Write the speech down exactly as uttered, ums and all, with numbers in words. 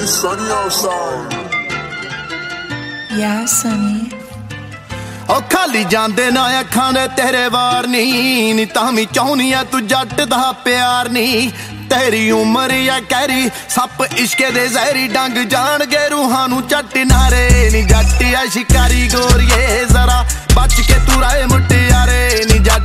sunny outside. Yeah, Sunny. ओ खाली जांदे ना अखां दे तेरे वार नी नी तां भी चाहुनी आ तू जट दा प्यार नी तेरी उम्र या कैरी सप इश्के दे जहरी डंग जान गे रूहां नू चट नारे नी जट आ शिकारी गोरिए जरा बच के तू राए मुटियारे नी जट